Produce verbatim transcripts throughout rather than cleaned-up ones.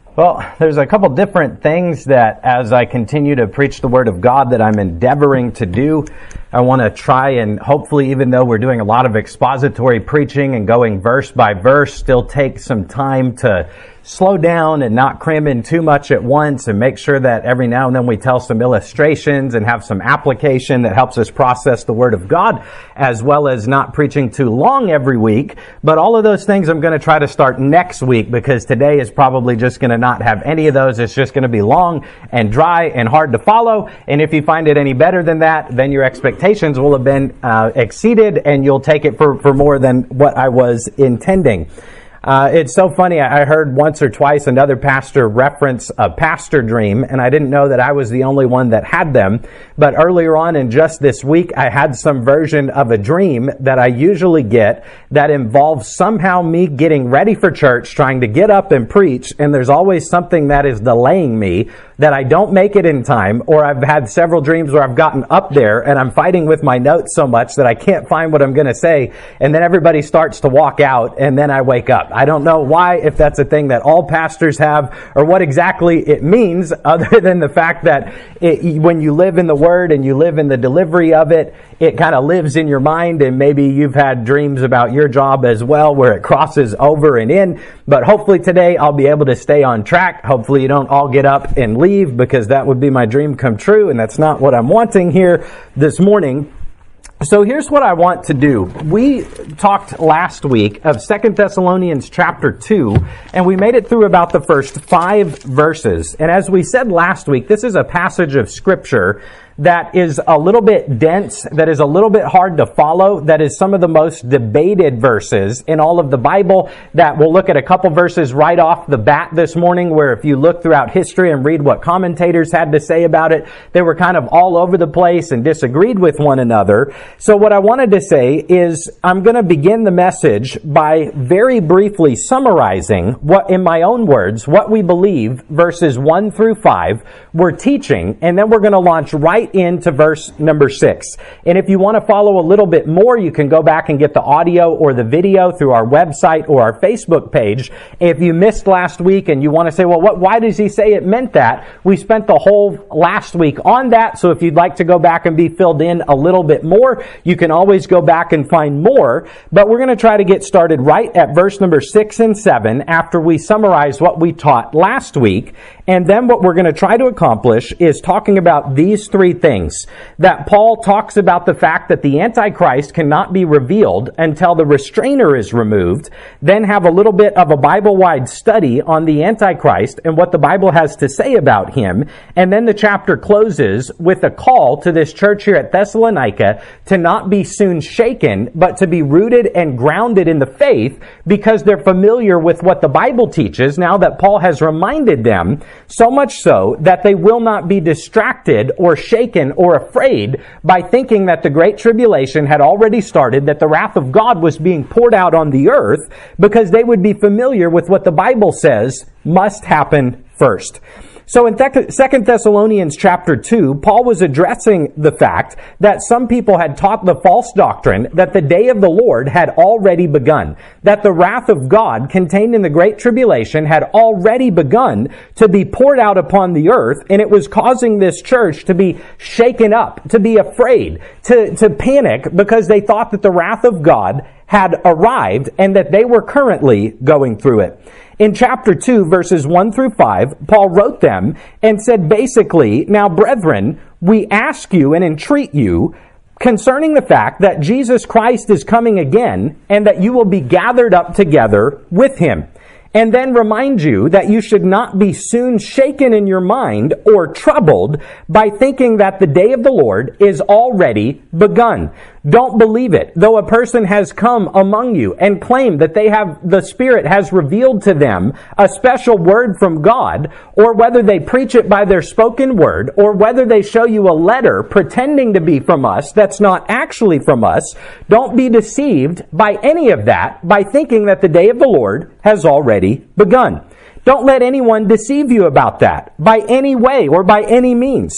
Well, there's a couple different things that as I continue to preach the Word of God that I'm endeavoring to do. I want to try and hopefully, even though we're doing a lot of expository preaching and going verse by verse, still take some time to slow down and not cram in too much at once and make sure that every now and then we tell some illustrations and have some application that helps us process the Word of God, as well as not preaching too long every week. But all of those things I'm going to try to start next week, because today is probably just going to not have any of those. It's just going to be long and dry and hard to follow. And if you find it any better than that, then your expectations will have been uh, exceeded and you'll take it for, for more than what I was intending. Uh, it's so funny. I heard once or twice another pastor reference a pastor dream, and I didn't know that I was the only one that had them. But earlier on in just this week, I had some version of a dream that I usually get that involves somehow me getting ready for church, trying to get up and preach, and there's always something that is delaying me, that I don't make it in time, or I've had several dreams where I've gotten up there and I'm fighting with my notes so much that I can't find what I'm going to say, and then everybody starts to walk out, and then I wake up. I don't know why, if that's a thing that all pastors have, or what exactly it means, other than the fact that it, when you live in the Word and you live in the delivery of it, it kind of lives in your mind, and maybe you've had dreams about your job as well where it crosses over and in. But hopefully today I'll be able to stay on track. Hopefully you don't all get up and leave, because that would be my dream come true, and that's not what I'm wanting here this morning. So here's what I want to do. We talked last week of Second Thessalonians chapter two, and we made it through about the first five verses. And as we said last week, this is a passage of Scripture that is a little bit dense, that is a little bit hard to follow, that is some of the most debated verses in all of the Bible. That we'll look at a couple verses right off the bat this morning, where if you look throughout history and read what commentators had to say about it, they were kind of all over the place and disagreed with one another. So what I wanted to say is I'm going to begin the message by very briefly summarizing what, in my own words, what we believe verses one through five we're teaching, and then we're going to launch right into verse number six. And if you want to follow a little bit more, you can go back and get the audio or the video through our website or our Facebook page. If you missed last week and you want to say, well, what, why does he say it meant that? We spent the whole last week on that. So if you'd like to go back and be filled in a little bit more, you can always go back and find more. But we're going to try to get started right at verse number six and seven after we summarize what we taught last week. And then what we're going to try to accomplish is talking about these three things. That Paul talks about the fact that the Antichrist cannot be revealed until the restrainer is removed. Then have a little bit of a Bible-wide study on the Antichrist and what the Bible has to say about him. And then the chapter closes with a call to this church here at Thessalonica to not be soon shaken, but to be rooted and grounded in the faith, because they're familiar with what the Bible teaches now that Paul has reminded them, so much so that they will not be distracted or shaken or afraid by thinking that the Great Tribulation had already started, that the wrath of God was being poured out on the earth, because they would be familiar with what the Bible says must happen first. So in Second Thessalonians chapter two, Paul was addressing the fact that some people had taught the false doctrine that the day of the Lord had already begun, that the wrath of God contained in the Great Tribulation had already begun to be poured out upon the earth, and it was causing this church to be shaken up, to be afraid, to, to panic, because they thought that the wrath of God had arrived and that they were currently going through it. In chapter two, verses one through five, Paul wrote them and said basically, now brethren, we ask you and entreat you concerning the fact that Jesus Christ is coming again, and that you will be gathered up together with him. And then remind you that you should not be soon shaken in your mind or troubled by thinking that the day of the Lord is already begun. Don't believe it. Though a person has come among you and claimed that they have, the Spirit has revealed to them a special word from God, or whether they preach it by their spoken word, or whether they show you a letter pretending to be from us that's not actually from us, don't be deceived by any of that by thinking that the day of the Lord has already begun. Don't let anyone deceive you about that by any way or by any means.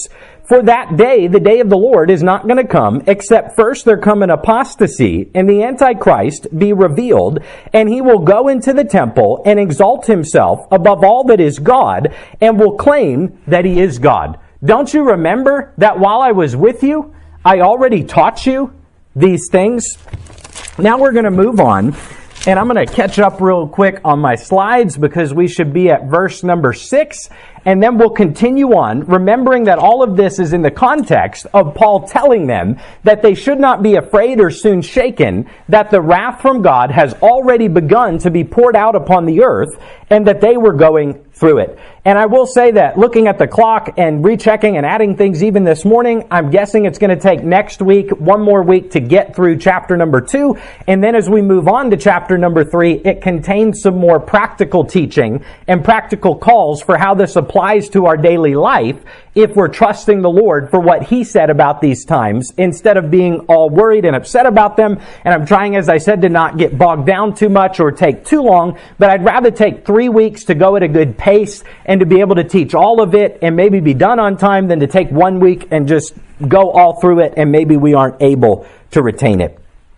For that day, the day of the Lord, is not going to come, except first there come an apostasy, and the Antichrist be revealed, and he will go into the temple and exalt himself above all that is God, and will claim that he is God. Don't you remember that while I was with you, I already taught you these things? Now we're going to move on, and I'm going to catch up real quick on my slides because we should be at verse number six, and then we'll continue on, remembering that all of this is in the context of Paul telling them that they should not be afraid or soon shaken, that the wrath from God has already begun to be poured out upon the earth, and that they were going through it. And I will say that looking at the clock and rechecking and adding things even this morning, I'm guessing it's going to take next week, one more week to get through chapter number two. And then as we move on to chapter number three, it contains some more practical teaching and practical calls for how this applies to our daily life if we're trusting the Lord for what He said about these times instead of being all worried and upset about them. And I'm trying, as I said, to not get bogged down too much or take too long, but I'd rather take three weeks to go at a good pace and to be able to teach all of it and maybe be done on time than to take one week and just go all through it and maybe we aren't able to retain it.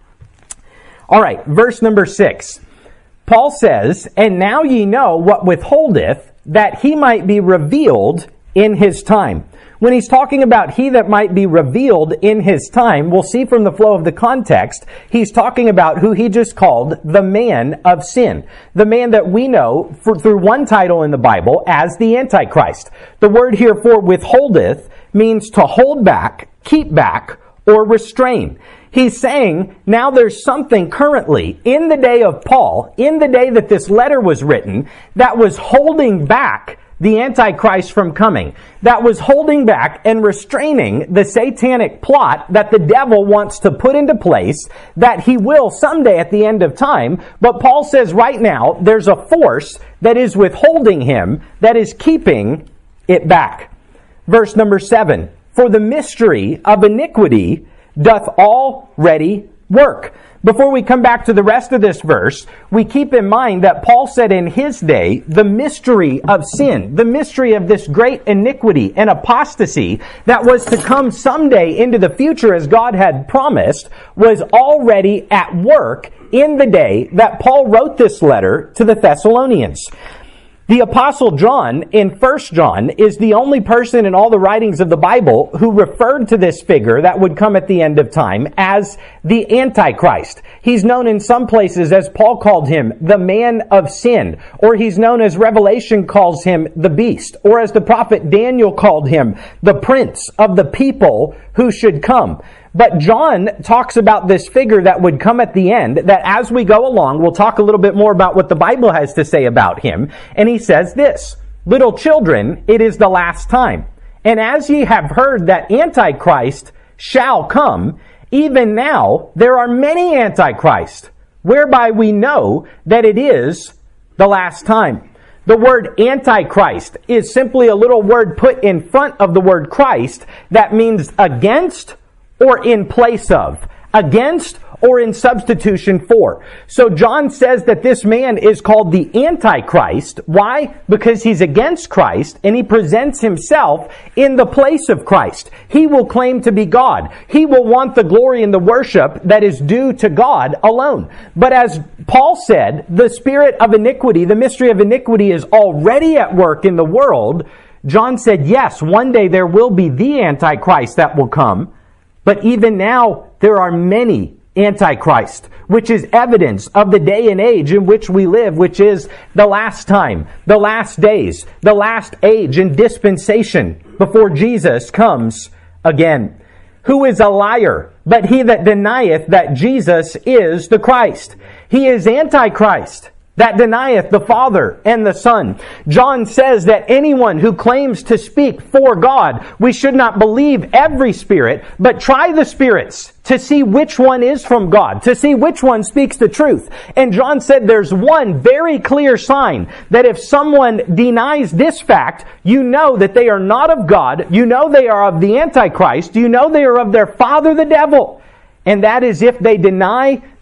All right, verse number six. Paul says, "And now ye know what withholdeth, that he might be revealed in his time." When he's talking about he that might be revealed in his time, we'll see from the flow of the context, he's talking about who he just called the man of sin. The man that we know for, through one title in the Bible as the Antichrist. The word here for withholdeth means to hold back, keep back, or restrain. He's saying now there's something currently in the day of Paul, in the day that this letter was written, that was holding back the Antichrist from coming, that was holding back and restraining the satanic plot that the devil wants to put into place, that he will someday at the end of time. But Paul says right now there's a force that is withholding him, that is keeping it back. Verse number seven, "For the mystery of iniquity doth already work." Before we come back to the rest of this verse, we keep in mind that Paul said in his day, the mystery of sin, the mystery of this great iniquity and apostasy that was to come someday into the future as God had promised, was already at work in the day that Paul wrote this letter to the Thessalonians. The Apostle John in First John is the only person in all the writings of the Bible who referred to this figure that would come at the end of time as the Antichrist. He's known in some places, as Paul called him, the man of sin, or he's known as Revelation calls him the beast, or as the prophet Daniel called him, the prince of the people who should come. But John talks about this figure that would come at the end, that as we go along, we'll talk a little bit more about what the Bible has to say about him. And he says this, "Little children, it is the last time. And as ye have heard that Antichrist shall come, even now there are many Antichrists, whereby we know that it is the last time." The word Antichrist is simply a little word put in front of the word Christ that means against or in place of, against or in substitution for. So John says that this man is called the Antichrist. Why? Because he's against Christ and he presents himself in the place of Christ. He will claim to be God. He will want the glory and the worship that is due to God alone. But as Paul said, the spirit of iniquity, the mystery of iniquity is already at work in the world. John said, yes, one day there will be the Antichrist that will come. But even now, there are many Antichrist, which is evidence of the day and age in which we live, which is the last time, the last days, the last age and dispensation before Jesus comes again. Who is a liar, but he that denieth that Jesus is the Christ? He is Antichrist, that denieth the Father and the Son. John says that anyone who claims to speak for God, we should not believe every spirit, but try the spirits to see which one is from God, to see which one speaks the truth. And John said there's one very clear sign that if someone denies this fact, you know that they are not of God, you know they are of the Antichrist, you know they are of their father the devil. And that is if they deny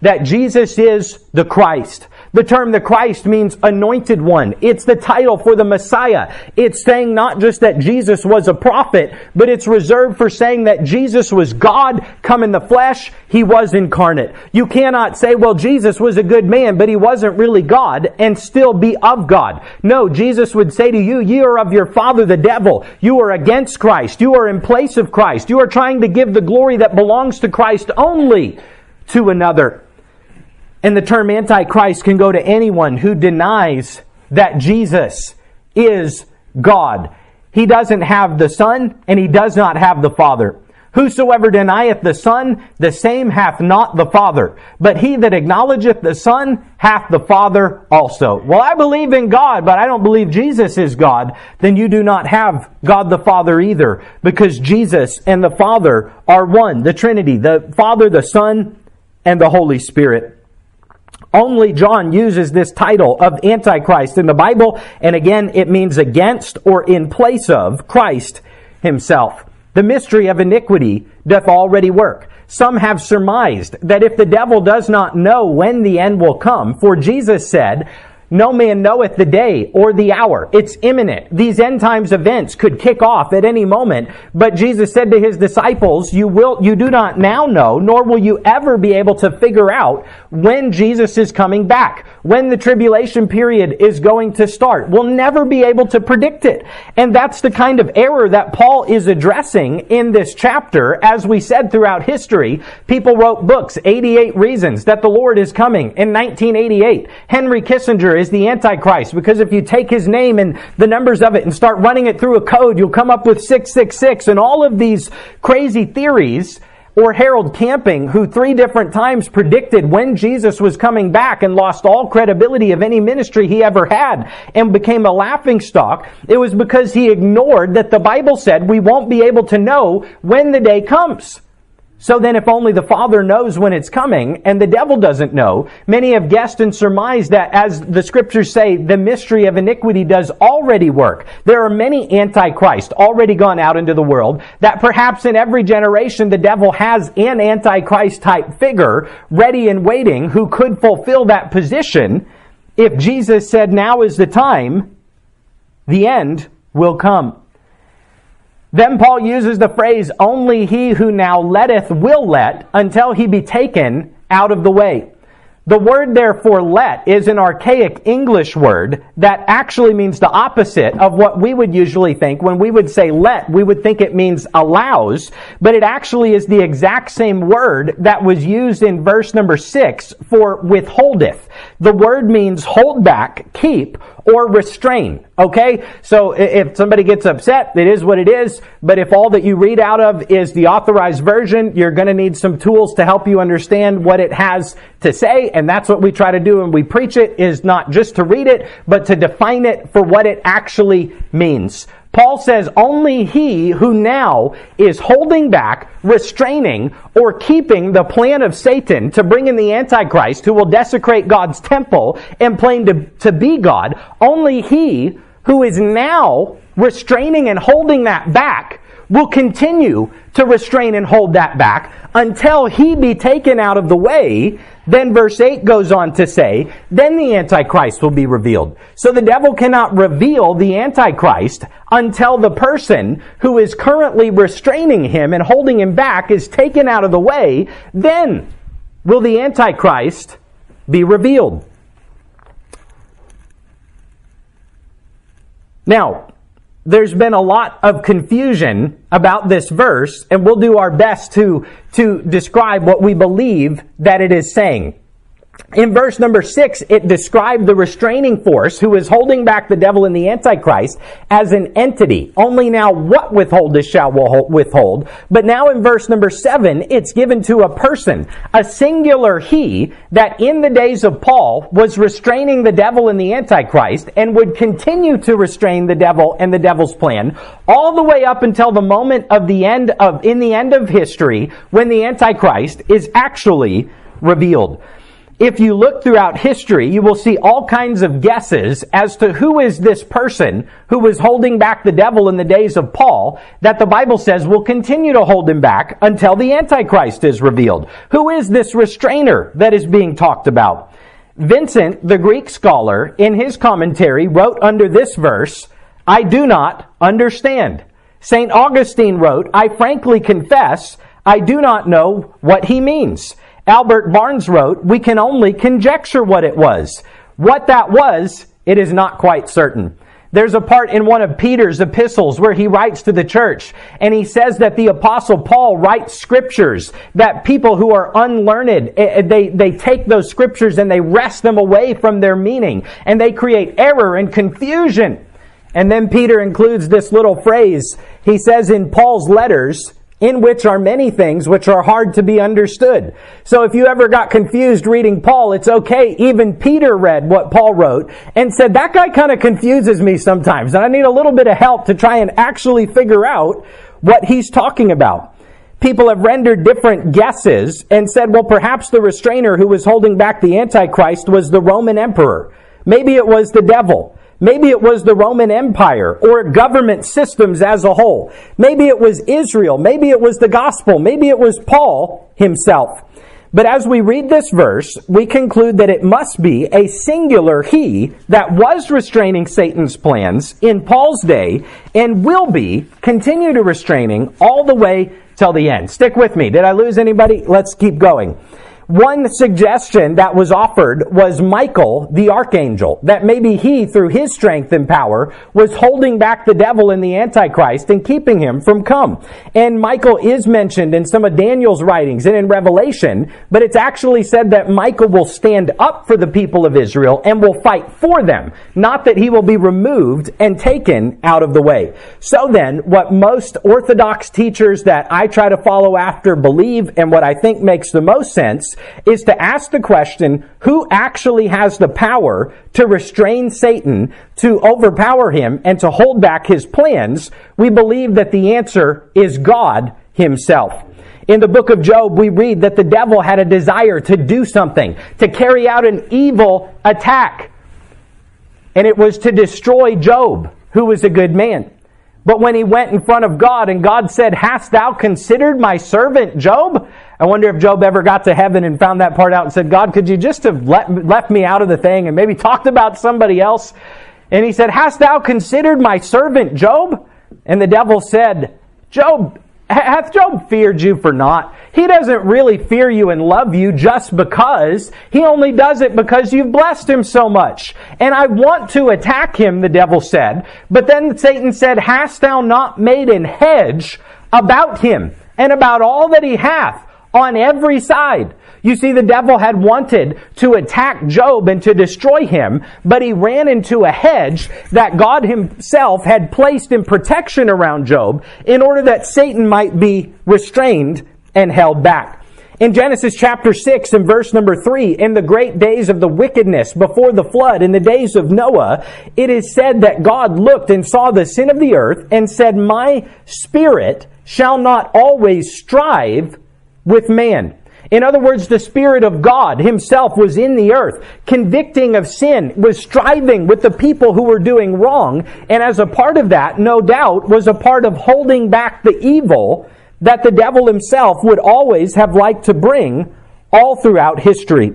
that Jesus is the Christ. The term the Christ means anointed one. It's the title for the Messiah. It's saying not just that Jesus was a prophet, but it's reserved for saying that Jesus was God come in the flesh. He was incarnate. You cannot say, well, Jesus was a good man, but he wasn't really God, and still be of God. No, Jesus would say to you, ye are of your father the devil. You are against Christ. You are in place of Christ. You are trying to give the glory that belongs to Christ only to another. And the term Antichrist can go to anyone who denies that Jesus is God. He doesn't have the Son, and he does not have the Father. Whosoever denieth the Son, the same hath not the Father. But he that acknowledgeth the Son hath the Father also. Well, I believe in God, but I don't believe Jesus is God. Then you do not have God the Father either, because Jesus and the Father are one, the Trinity, the Father, the Son, and the Holy Spirit. Only John uses this title of Antichrist in the Bible, and again, it means against or in place of Christ himself. The mystery of iniquity doth already work. Some have surmised that if the devil does not know when the end will come, for Jesus said, no man knoweth the day or the hour. It's imminent. These end times events could kick off at any moment. But Jesus said to his disciples, you will, you do not now know, nor will you ever be able to figure out when Jesus is coming back, when the tribulation period is going to start. We'll never be able to predict it. And that's the kind of error that Paul is addressing in this chapter. As we said throughout history, people wrote books, eighty-eight Reasons That the Lord is Coming in nineteen eighty-eight. Henry Kissinger is the Antichrist, because if you take his name and the numbers of it and start running it through a code, you'll come up with six six six and all of these crazy theories. Or Harold Camping, who three different times predicted when Jesus was coming back and lost all credibility of any ministry he ever had and became a laughingstock. It was because he ignored that the Bible said we won't be able to know when the day comes. So then if only the Father knows when it's coming and the devil doesn't know, many have guessed and surmised that, as the scriptures say, the mystery of iniquity does already work. There are many antichrists already gone out into the world, that perhaps in every generation the devil has an antichrist type figure ready and waiting who could fulfill that position. If Jesus said now is the time, the end will come. Then Paul uses the phrase, only he who now letteth will let, until he be taken out of the way. The word therefore let is an archaic English word that actually means the opposite of what we would usually think. When we would say let, we would think it means allows, but it actually is the exact same word that was used in verse number six for withholdeth. The word means hold back, keep, or restrain. Okay? So if somebody gets upset, it is what it is. But if all that you read out of is the authorized version, you're going to need some tools to help you understand what it has to say. And that's what we try to do when we preach it, is not just to read it, but to define it for what it actually means. Paul says only he who now is holding back, restraining, or keeping the plan of Satan to bring in the Antichrist who will desecrate God's temple and claim to, to be God, only he who is now restraining and holding that back will continue to restrain and hold that back until he be taken out of the way. Then verse eight goes on to say, then the Antichrist will be revealed. So the devil cannot reveal the Antichrist until the person who is currently restraining him and holding him back is taken out of the way. Then will the Antichrist be revealed. Now, there's been a lot of confusion about this verse, and we'll do our best to, to describe what we believe that it is saying. In verse number six, it described the restraining force who is holding back the devil and the Antichrist as an entity. Only now what withholdeth shall withhold. But now in verse number seven, it's given to a person, a singular he, that in the days of Paul was restraining the devil and the Antichrist and would continue to restrain the devil and the devil's plan all the way up until the moment of the end of, in the end of history, when the Antichrist is actually revealed. If you look throughout history, you will see all kinds of guesses as to who is this person who was holding back the devil in the days of Paul that the Bible says will continue to hold him back until the Antichrist is revealed. Who is this restrainer that is being talked about? Vincent, the Greek scholar, in his commentary wrote under this verse, "I do not understand." Saint Augustine wrote, "I frankly confess, I do not know what he means." Albert Barnes wrote, "We can only conjecture what it was. What that was, it is not quite certain." There's a part in one of Peter's epistles where he writes to the church, and he says that the Apostle Paul writes scriptures that people who are unlearned, they, they take those scriptures and they wrest them away from their meaning, and they create error and confusion. And then Peter includes this little phrase. He says in Paul's letters, "in which are many things which are hard to be understood." So if you ever got confused reading Paul, it's okay. Even Peter read what Paul wrote and said, that guy kind of confuses me sometimes, and I need a little bit of help to try and actually figure out what he's talking about. People have rendered different guesses and said, well, perhaps the restrainer who was holding back the Antichrist was the Roman emperor. Maybe it was the devil. Maybe it was the Roman Empire or government systems as a whole. Maybe it was Israel. Maybe it was the gospel. Maybe it was Paul himself. But as we read this verse, we conclude that it must be a singular he that was restraining Satan's plans in Paul's day and will be continue to restraining all the way till the end. Stick with me. Did I lose anybody? Let's keep going. One suggestion that was offered was Michael, the archangel, that maybe he, through his strength and power, was holding back the devil and the Antichrist and keeping him from come. And Michael is mentioned in some of Daniel's writings and in Revelation, but it's actually said that Michael will stand up for the people of Israel and will fight for them, not that he will be removed and taken out of the way. So then, what most Orthodox teachers that I try to follow after believe, and what I think makes the most sense, is to ask the question, who actually has the power to restrain Satan, to overpower him, and to hold back his plans? We believe that the answer is God himself. In the book of Job, we read that the devil had a desire to do something, to carry out an evil attack. And it was to destroy Job, who was a good man. But when he went in front of God and God said, "Hast thou considered my servant Job?" I wonder if Job ever got to heaven and found that part out and said, "God, could you just have let, left me out of the thing and maybe talked about somebody else?" And he said, "Hast thou considered my servant Job?" And the devil said, "Job, hath Job feared you for naught? He doesn't really fear you and love you just because. He only does it because you've blessed him so much. And I want to attack him," the devil said. But then Satan said, "Hast thou not made an hedge about him and about all that he hath on every side?" You see, the devil had wanted to attack Job and to destroy him, but he ran into a hedge that God himself had placed in protection around Job in order that Satan might be restrained and held back. In Genesis chapter six and verse number three, in the great days of the wickedness before the flood, in the days of Noah, it is said that God looked and saw the sin of the earth and said, "My spirit shall not always strive with man." In other words, the Spirit of God himself was in the earth, convicting of sin, was striving with the people who were doing wrong, and as a part of that, no doubt, was a part of holding back the evil that the devil himself would always have liked to bring all throughout history.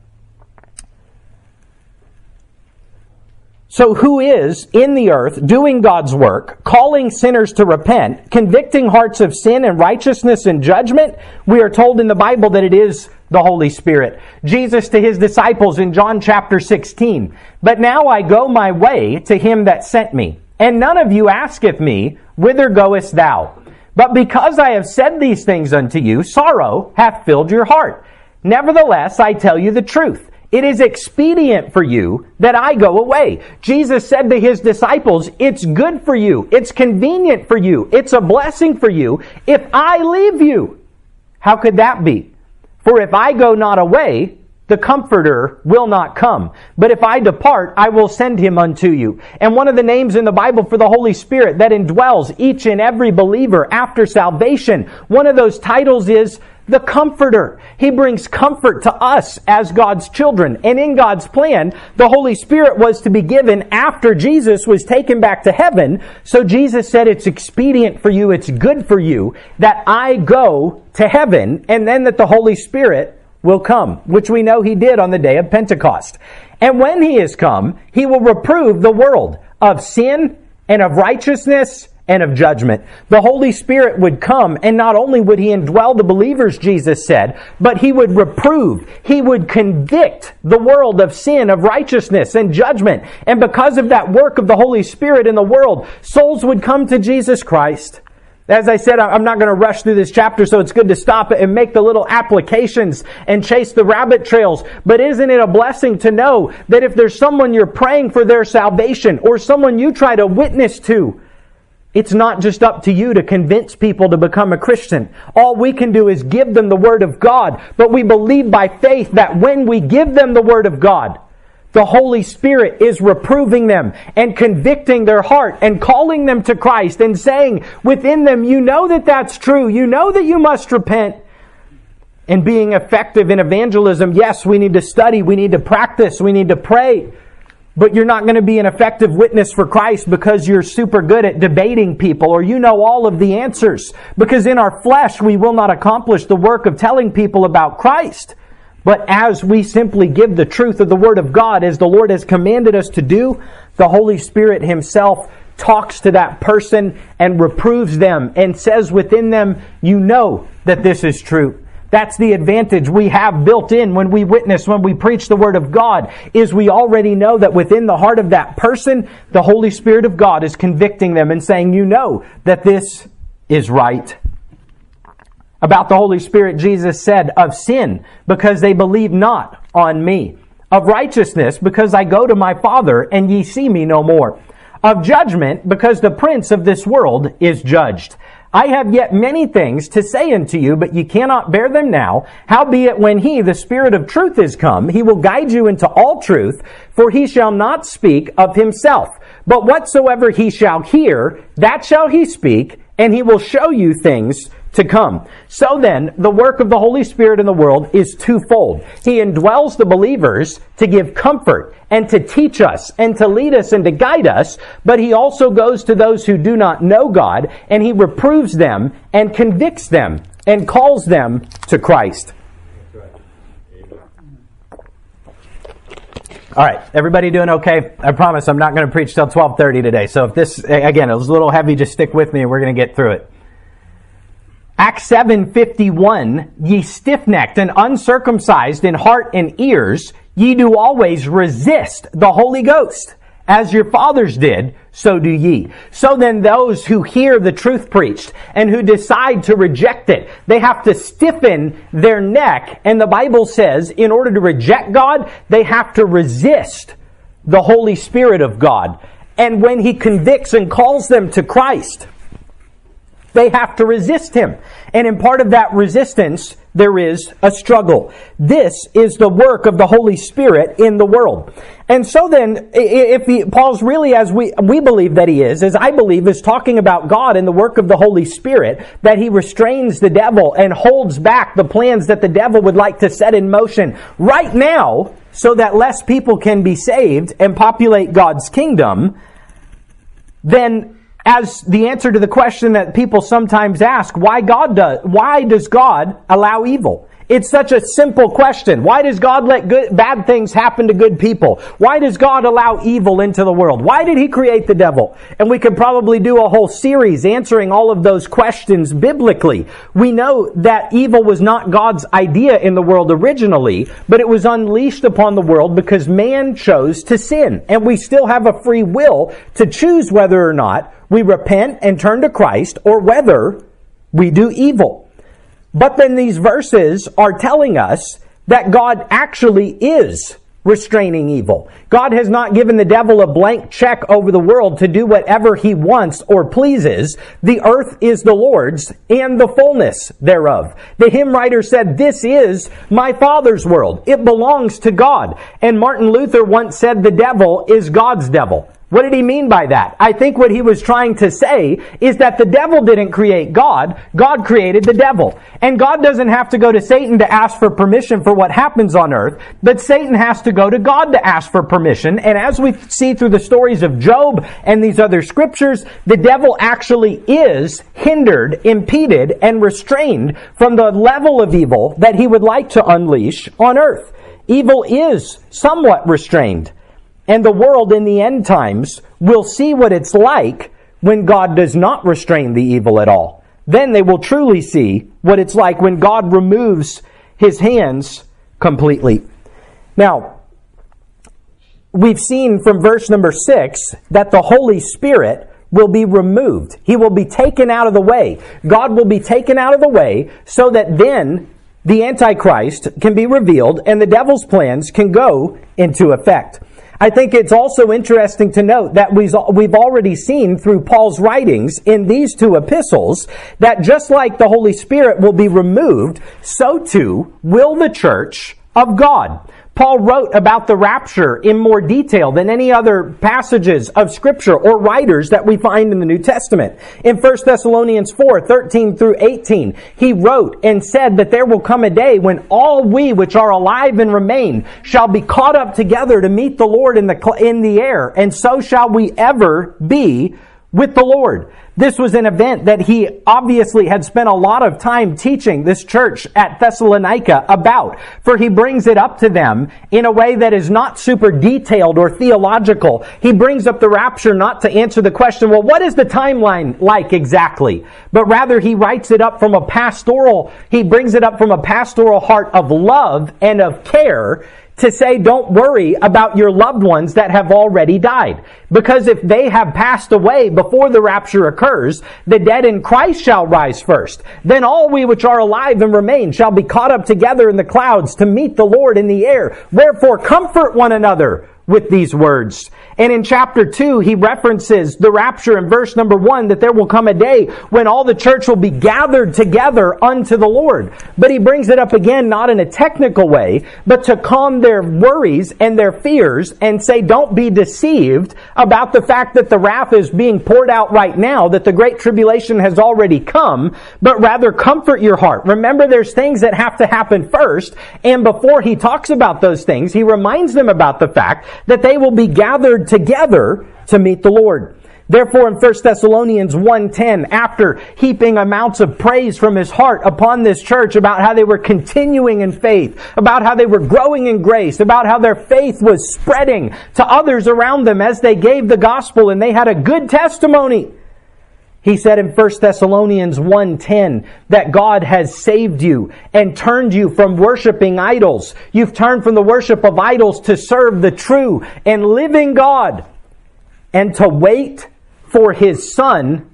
So who is in the earth doing God's work, calling sinners to repent, convicting hearts of sin and righteousness and judgment? We are told in the Bible that it is the Holy Spirit. Jesus to his disciples in John chapter sixteen, "But now I go my way to him that sent me, and none of you asketh me, Whither goest thou? But because I have said these things unto you, sorrow hath filled your heart. Nevertheless, I tell you the truth. It is expedient for you that I go away." Jesus said to his disciples, "It's good for you. It's convenient for you. It's a blessing for you if I leave you." How could that be? "For if I go not away, the Comforter will not come. But if I depart, I will send him unto you." And one of the names in the Bible for the Holy Spirit that indwells each and every believer after salvation, one of those titles is the Comforter. He brings comfort to us as God's children. And in God's plan, the Holy Spirit was to be given after Jesus was taken back to heaven. So Jesus said, it's expedient for you, it's good for you that I go to heaven, and then that the Holy Spirit will come, which we know He did on the day of Pentecost. And when He is come, He will reprove the world of sin and of righteousness and of judgment. The Holy Spirit would come, and not only would He indwell the believers, Jesus said, but He would reprove, He would convict the world of sin, of righteousness, and judgment. And because of that work of the Holy Spirit in the world, souls would come to Jesus Christ. As I said, I'm not going to rush through this chapter, so it's good to stop it and make the little applications and chase the rabbit trails. But isn't it a blessing to know that if there's someone you're praying for their salvation, or someone you try to witness to, it's not just up to you to convince people to become a Christian. All we can do is give them the Word of God. But we believe by faith that when we give them the Word of God, the Holy Spirit is reproving them and convicting their heart and calling them to Christ and saying within them, you know that that's true. You know that you must repent. And being effective in evangelism, yes, we need to study, we need to practice, we need to pray. But you're not going to be an effective witness for Christ because you're super good at debating people or you know all of the answers. Because in our flesh, we will not accomplish the work of telling people about Christ. But as we simply give the truth of the Word of God, as the Lord has commanded us to do, the Holy Spirit Himself talks to that person and reproves them and says within them, you know that this is true. That's the advantage we have built in when we witness, when we preach the Word of God, is we already know that within the heart of that person, the Holy Spirit of God is convicting them and saying, you know that this is right. About the Holy Spirit, Jesus said, of sin, because they believe not on me. Of righteousness, because I go to my Father, and ye see me no more. Of judgment, because the prince of this world is judged. I have yet many things to say unto you, but ye cannot bear them now. Howbeit when He, the Spirit of truth, is come, He will guide you into all truth, for He shall not speak of Himself. But whatsoever He shall hear, that shall He speak, and He will show you things to come. So then, the work of the Holy Spirit in the world is twofold. He indwells the believers to give comfort and to teach us and to lead us and to guide us, but He also goes to those who do not know God, and He reproves them and convicts them and calls them to Christ. All right, everybody doing okay? I promise I'm not going to preach till twelve thirty today. So if this, again, it was a little heavy, just stick with me and we're going to get through it. Acts seven fifty-one, ye stiff-necked and uncircumcised in heart and ears, ye do always resist the Holy Ghost. As your fathers did, so do ye. So then those who hear the truth preached and who decide to reject it, they have to stiffen their neck. And the Bible says in order to reject God, they have to resist the Holy Spirit of God. And when He convicts and calls them to Christ, they have to resist Him. And in part of that resistance, there is a struggle. This is the work of the Holy Spirit in the world. And so then, if he, Paul's really, as we, we believe that he is, as I believe, is talking about God and the work of the Holy Spirit, that He restrains the devil and holds back the plans that the devil would like to set in motion right now so that less people can be saved and populate God's kingdom, then as the answer to the question that people sometimes ask, why God does, why does God allow evil? It's such a simple question. Why does God let good, bad things happen to good people? Why does God allow evil into the world? Why did He create the devil? And we could probably do a whole series answering all of those questions biblically. We know that evil was not God's idea in the world originally, but it was unleashed upon the world because man chose to sin. And we still have a free will to choose whether or not we repent and turn to Christ or whether we do evil. But then these verses are telling us that God actually is restraining evil. God has not given the devil a blank check over the world to do whatever He wants or pleases. The earth is the Lord's and the fullness thereof. The hymn writer said, this is my Father's world. It belongs to God. And Martin Luther once said the devil is God's devil. What did he mean by that? I think what he was trying to say is that the devil didn't create God. God created the devil. And God doesn't have to go to Satan to ask for permission for what happens on earth, but Satan has to go to God to ask for permission. And as we see through the stories of Job and these other scriptures, the devil actually is hindered, impeded, and restrained from the level of evil that he would like to unleash on earth. Evil is somewhat restrained. And the world in the end times will see what it's like when God does not restrain the evil at all. Then they will truly see what it's like when God removes his hands completely. Now, we've seen from verse number six that the Holy Spirit will be removed. He will be taken out of the way. God will be taken out of the way so that then the Antichrist can be revealed and the devil's plans can go into effect. I think it's also interesting to note that we've already seen through Paul's writings in these two epistles that just like the Holy Spirit will be removed, so too will the church of God. Paul wrote about the rapture in more detail than any other passages of Scripture or writers that we find in the New Testament. In First Thessalonians four, thirteen through eighteen, he wrote and said that there will come a day when all we which are alive and remain shall be caught up together to meet the Lord in the, in the air, and so shall we ever be with the Lord. This was an event that he obviously had spent a lot of time teaching this church at Thessalonica about, for he brings it up to them in a way that is not super detailed or theological. He brings up the rapture not to answer the question, well, what is the timeline like exactly? But rather he writes it up from a pastoral, he brings it up from a pastoral heart of love and of care to say, don't worry about your loved ones that have already died. Because if they have passed away before the rapture occurs, the dead in Christ shall rise first. Then all we which are alive and remain shall be caught up together in the clouds to meet the Lord in the air. Wherefore comfort one another with these words. And in chapter two, he references the rapture in verse number one, that there will come a day when all the church will be gathered together unto the Lord. But he brings it up again, not in a technical way, but to calm their worries and their fears and say, don't be deceived about the fact that the wrath is being poured out right now, that the great tribulation has already come, but rather comfort your heart. Remember, there's things that have to happen first, and before he talks about those things, he reminds them about the fact that they will be gathered together to meet the Lord. Therefore, in First Thessalonians one ten, after heaping amounts of praise from his heart upon this church about how they were continuing in faith, about how they were growing in grace, about how their faith was spreading to others around them as they gave the gospel and they had a good testimony, he said in First Thessalonians one ten that God has saved you and turned you from worshiping idols. You've turned from the worship of idols to serve the true and living God and to wait for His Son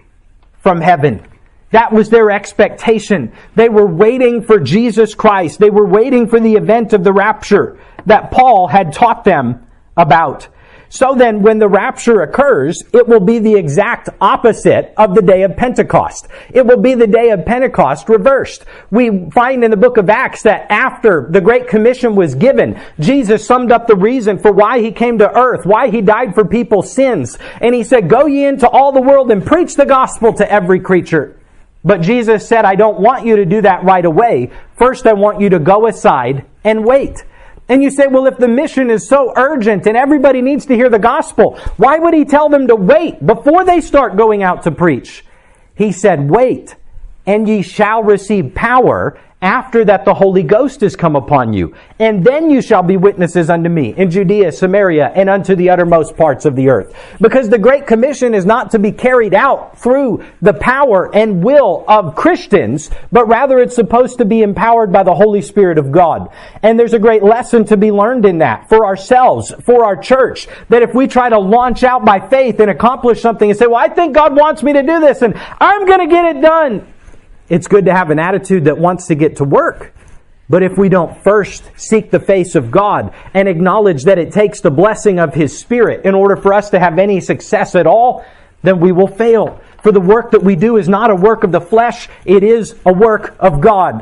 from heaven. That was their expectation. They were waiting for Jesus Christ. They were waiting for the event of the rapture that Paul had taught them about. So then, when the rapture occurs, it will be the exact opposite of the day of Pentecost. It will be the day of Pentecost reversed. We find in the book of Acts that after the Great Commission was given, Jesus summed up the reason for why He came to earth, why He died for people's sins. And He said, go ye into all the world and preach the gospel to every creature. But Jesus said, I don't want you to do that right away. First, I want you to go aside and wait. And you say, well, if the mission is so urgent and everybody needs to hear the gospel, why would He tell them to wait before they start going out to preach? He said, wait, and ye shall receive power after that the Holy Ghost is come upon you. And then you shall be witnesses unto me in Judea, Samaria, and unto the uttermost parts of the earth. Because the Great Commission is not to be carried out through the power and will of Christians, but rather it's supposed to be empowered by the Holy Spirit of God. And there's a great lesson to be learned in that for ourselves, for our church, that if we try to launch out by faith and accomplish something and say, well, I think God wants me to do this and I'm going to get it done. It's good to have an attitude that wants to get to work. But if we don't first seek the face of God and acknowledge that it takes the blessing of His Spirit in order for us to have any success at all, then we will fail. For the work that we do is not a work of the flesh, it is a work of God.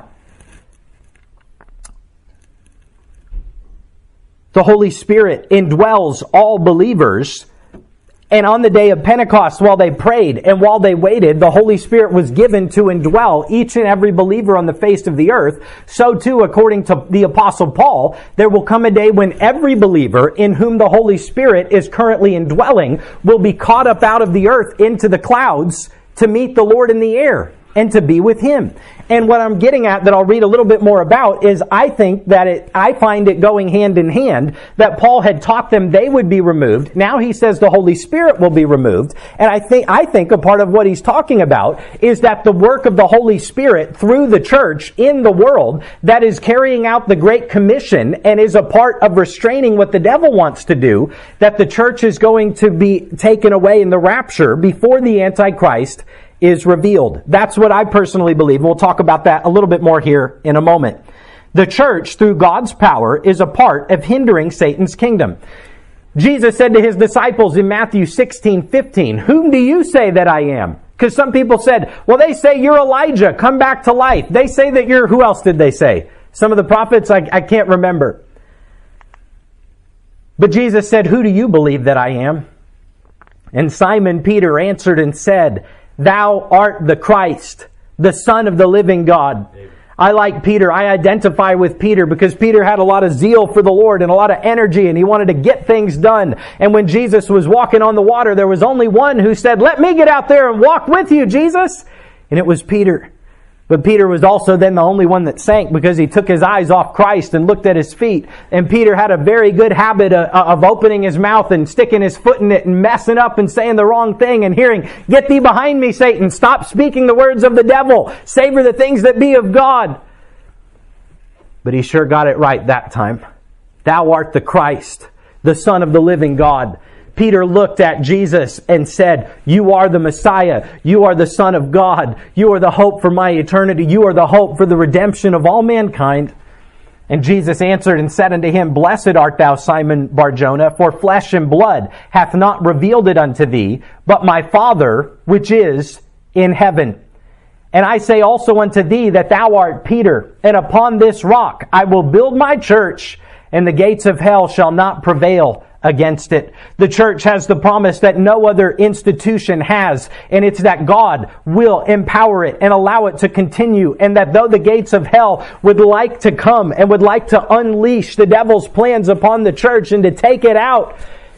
The Holy Spirit indwells all believers And on the day of Pentecost, while they prayed and while they waited, the Holy Spirit was given to indwell each and every believer on the face of the earth. So too, according to the Apostle Paul, there will come a day when every believer in whom the Holy Spirit is currently indwelling will be caught up out of the earth into the clouds to meet the Lord in the air and to be with Him. And what I'm getting at that I'll read a little bit more about is I think that it, I find it going hand in hand that Paul had taught them they would be removed. Now he says the Holy Spirit will be removed. And I think, I think a part of what he's talking about is that the work of the Holy Spirit through the church in the world that is carrying out the Great Commission and is a part of restraining what the devil wants to do, that the church is going to be taken away in the rapture before the Antichrist is revealed. That's what I personally believe. We'll talk about that a little bit more here in a moment. The church, through God's power, is a part of hindering Satan's kingdom. Jesus said to his disciples in Matthew sixteen fifteen, "Whom do you say that I am?" Because some people said, well, they say you're Elijah, come back to life. They say that you're, who else did they say? Some of the prophets, I, I can't remember. But Jesus said, "Who do you believe that I am?" And Simon Peter answered and said, "Thou art the Christ, the Son of the living God." Amen. I like Peter. I identify with Peter because Peter had a lot of zeal for the Lord and a lot of energy and he wanted to get things done. And when Jesus was walking on the water, there was only one who said, "Let me get out there and walk with you, Jesus." And it was Peter. But Peter was also then the only one that sank because he took his eyes off Christ and looked at his feet. And Peter had a very good habit of, of opening his mouth and sticking his foot in it and messing up and saying the wrong thing and hearing, "Get thee behind me, Satan. Stop speaking the words of the devil. Savor the things that be of God." But he sure got it right that time. "Thou art the Christ, the Son of the living God." Peter looked at Jesus and said, "You are the Messiah. You are the Son of God. You are the hope for my eternity. You are the hope for the redemption of all mankind." And Jesus answered and said unto him, "Blessed art thou, Simon Bar-Jonah, for flesh and blood hath not revealed it unto thee, but my Father which is in heaven. And I say also unto thee that thou art Peter, and upon this rock I will build my church, and the gates of hell shall not prevail against it." The church has the promise that no other institution has, and it's that God will empower it and allow it to continue, and that though the gates of hell would like to come and would like to unleash the devil's plans upon the church and to take it out,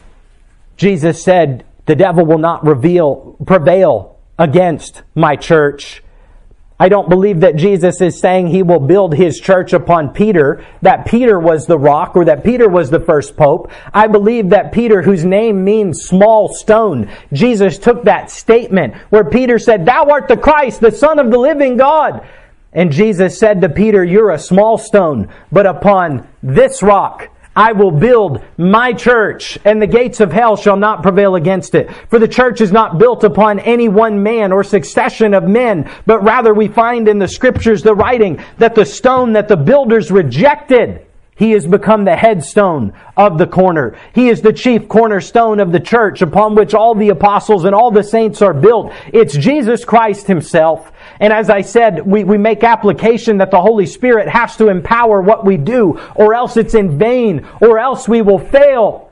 Jesus said, "The devil will not reveal, prevail against my church." I don't believe that Jesus is saying he will build his church upon Peter, that Peter was the rock or that Peter was the first pope. I believe that Peter, whose name means small stone, Jesus took that statement where Peter said, "Thou art the Christ, the Son of the living God." And Jesus said to Peter, "You're a small stone, but upon this rock I will build my church, and the gates of hell shall not prevail against it." For the church is not built upon any one man or succession of men, but rather we find in the scriptures the writing that the stone that the builders rejected, he has become the headstone of the corner. He is the chief cornerstone of the church upon which all the apostles and all the saints are built. It's Jesus Christ himself. And as I said, we, we make application that the Holy Spirit has to empower what we do, or else it's in vain, or else we will fail.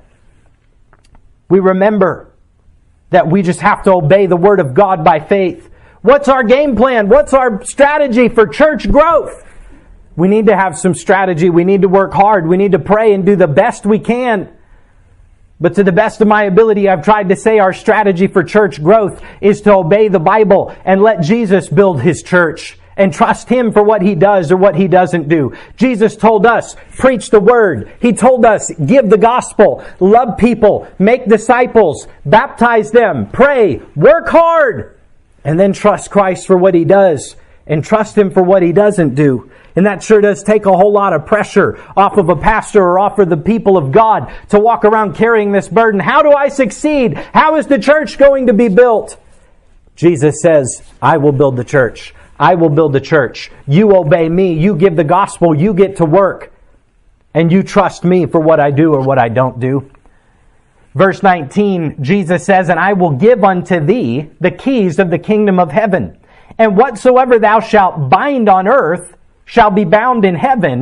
We remember that we just have to obey the Word of God by faith. What's our game plan? What's our strategy for church growth? We need to have some strategy. We need to work hard. We need to pray and do the best we can. But to the best of my ability, I've tried to say our strategy for church growth is to obey the Bible and let Jesus build his church and trust him for what he does or what he doesn't do. Jesus told us, preach the word. He told us, give the gospel, love people, make disciples, baptize them, pray, work hard, and then trust Christ for what he does and trust him for what he doesn't do. And that sure does take a whole lot of pressure off of a pastor or off of the people of God to walk around carrying this burden. How do I succeed? How is the church going to be built? Jesus says, I will build the church. I will build the church. You obey me. You give the gospel. You get to work. And you trust me for what I do or what I don't do. Verse nineteen, Jesus says, and I will give unto thee the keys of the kingdom of heaven. And whatsoever thou shalt bind on earth shall be bound in heaven,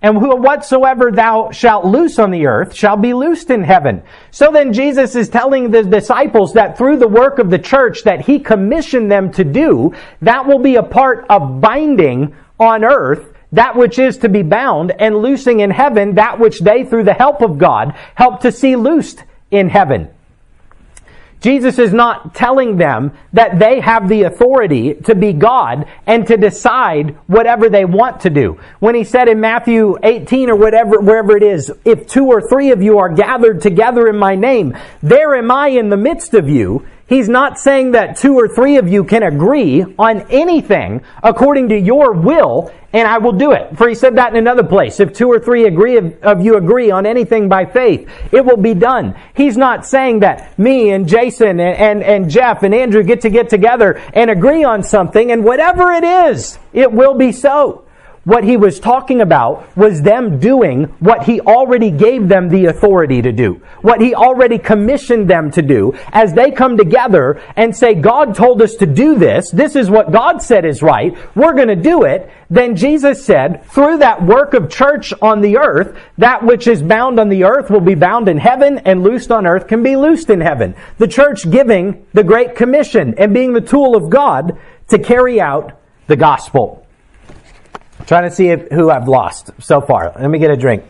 And whatsoever thou shalt loose on the earth shall be loosed in heaven. So then Jesus is telling the disciples that through the work of the church that he commissioned them to do, that will be a part of binding on earth that which is to be bound, and loosing in heaven that which they, through the help of God, help to see loosed in heaven. Jesus is not telling them that they have the authority to be God and to decide whatever they want to do. When he said in Matthew eighteen or whatever, wherever it is, if two or three of you are gathered together in my name, there am I in the midst of you. He's not saying that two or three of you can agree on anything according to your will, and I will do it. For he said that in another place. If two or three agree of, of you agree on anything by faith, it will be done. He's not saying that me and Jason and, and, and Jeff and Andrew get to get together and agree on something, and whatever it is, it will be so. What he was talking about was them doing what he already gave them the authority to do. What he already commissioned them to do. As they come together and say, God told us to do this. This is what God said is right. We're going to do it. Then Jesus said, through that work of church on the earth, that which is bound on the earth will be bound in heaven, and loosed on earth can be loosed in heaven. The church giving the Great Commission and being the tool of God to carry out the gospel. Trying to see if, who I've lost so far. Let me get a drink.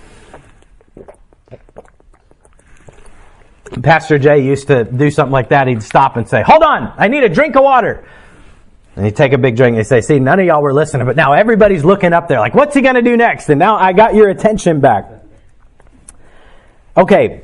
Pastor Jay used to do something like that. He'd stop and say, hold on, I need a drink of water. And he'd take a big drink and he'd say, see, none of y'all were listening, but now everybody's looking up there like, what's he going to do next? And now I got your attention back. Okay.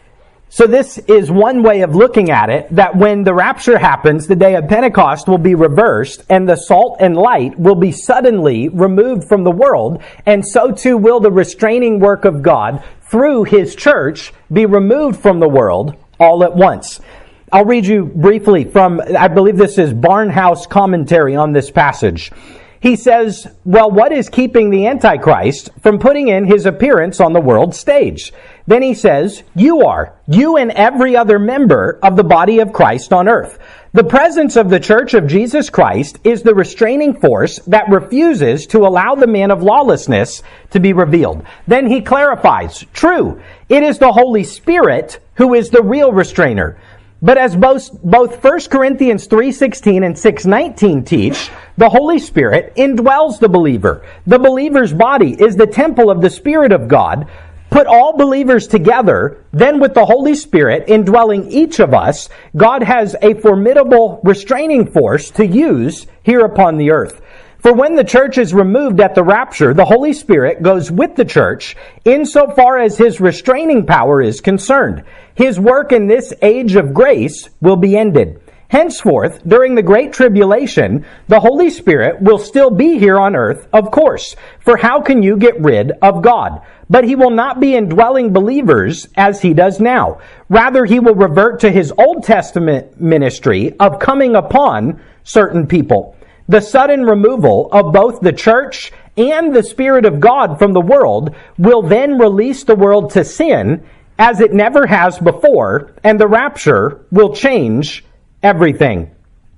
So this is one way of looking at it, that when the rapture happens, the day of Pentecost will be reversed, and the salt and light will be suddenly removed from the world, and so too will the restraining work of God through his church be removed from the world all at once. I'll read you briefly from, I believe this is Barnhouse commentary on this passage. He says, well, what is keeping the Antichrist from putting in his appearance on the world stage? Then he says, you are, you and every other member of the body of Christ on earth. The presence of the Church of Jesus Christ is the restraining force that refuses to allow the man of lawlessness to be revealed. Then he clarifies, true, it is the Holy Spirit who is the real restrainer. But as both, both First Corinthians three sixteen and six nineteen teach, the Holy Spirit indwells the believer. The believer's body is the temple of the Spirit of God. Put all believers together, then with the Holy Spirit indwelling each of us, God has a formidable restraining force to use here upon the earth. For when the church is removed at the rapture, the Holy Spirit goes with the church insofar as his restraining power is concerned. His work in this age of grace will be ended. Henceforth, during the Great Tribulation, the Holy Spirit will still be here on earth, of course. For how can you get rid of God? But he will not be indwelling believers as he does now. Rather, he will revert to his Old Testament ministry of coming upon certain people. The sudden removal of both the church and the Spirit of God from the world will then release the world to sin as it never has before, and the rapture will change everything.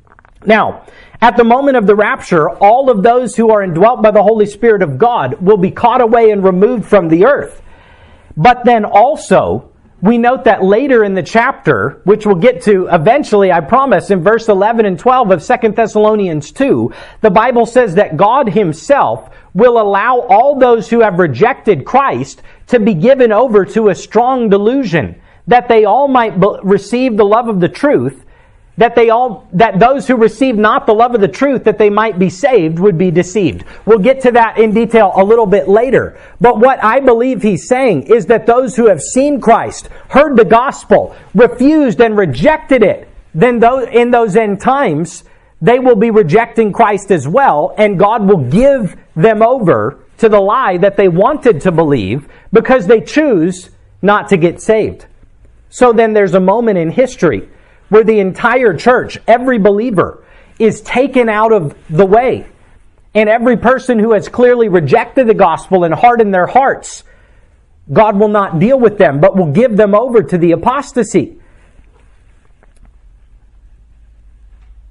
Now, at the moment of the rapture, all of those who are indwelt by the Holy Spirit of God will be caught away and removed from the earth. But then also, we note that later in the chapter, which we'll get to eventually, I promise, in verse eleven and twelve of Second Thessalonians two, the Bible says that God himself will allow all those who have rejected Christ to be given over to a strong delusion, that they all might be- receive the love of the truth, that they all, that those who receive not the love of the truth, that they might be saved, would be deceived. We'll get to that in detail a little bit later. But what I believe he's saying is that those who have seen Christ, heard the gospel, refused and rejected it, then those, in those end times, they will be rejecting Christ as well, and God will give them over to the lie that they wanted to believe because they choose not to get saved. So then there's a moment in history where the entire church, every believer, is taken out of the way. And every person who has clearly rejected the gospel and hardened their hearts, God will not deal with them, but will give them over to the apostasy.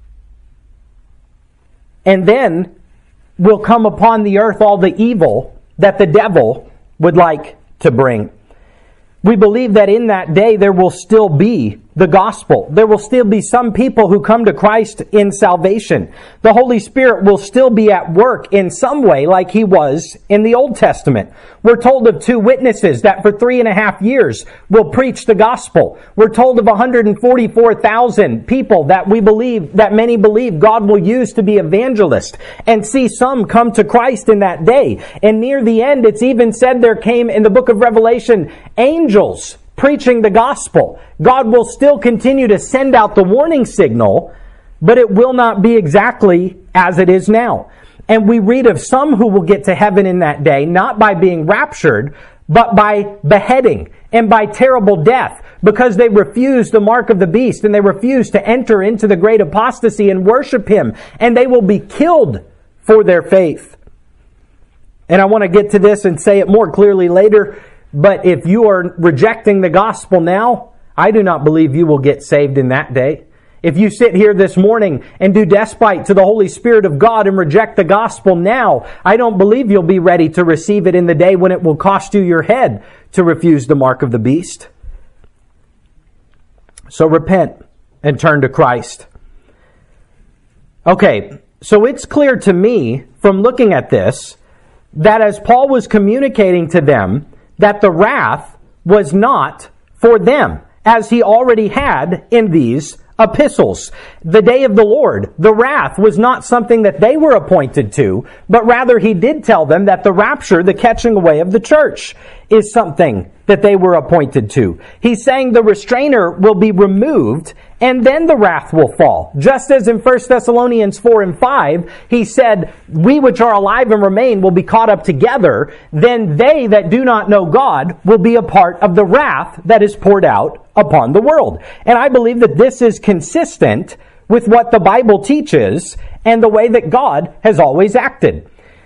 And then will come upon the earth all the evil that the devil would like to bring. We believe that in that day there will still be the gospel. There will still be some people who come to Christ in salvation. The Holy Spirit will still be at work in some way like He was in the Old Testament. We're told of two witnesses that for three and a half years will preach the gospel. We're told of one hundred forty-four thousand people that we believe, that many believe God will use to be evangelists, and see some come to Christ in that day. And near the end, it's even said there came in the book of Revelation, angels preaching the gospel. God will still continue to send out the warning signal, but it will not be exactly as it is now. And we read of some who will get to heaven in that day, not by being raptured, but by beheading and by terrible death, because they refuse the mark of the beast and they refuse to enter into the great apostasy and worship Him, and they will be killed for their faith. And I want to get to this and say it more clearly later. But if you are rejecting the gospel now, I do not believe you will get saved in that day. If you sit here this morning and do despite to the Holy Spirit of God and reject the gospel now, I don't believe you'll be ready to receive it in the day when it will cost you your head to refuse the mark of the beast. So repent and turn to Christ. Okay, so it's clear to me from looking at this that as Paul was communicating to them, that the wrath was not for them, as he already had in these epistles. The day of the Lord, the wrath was not something that they were appointed to, but rather he did tell them that the rapture, the catching away of the church, is something that they were appointed to. He's saying the restrainer will be removed and then the wrath will fall. Just as in First Thessalonians four and five, he said, we which are alive and remain will be caught up together, then they that do not know God will be a part of the wrath that is poured out upon the world. And I believe that this is consistent with what the Bible teaches and the way that God has always acted.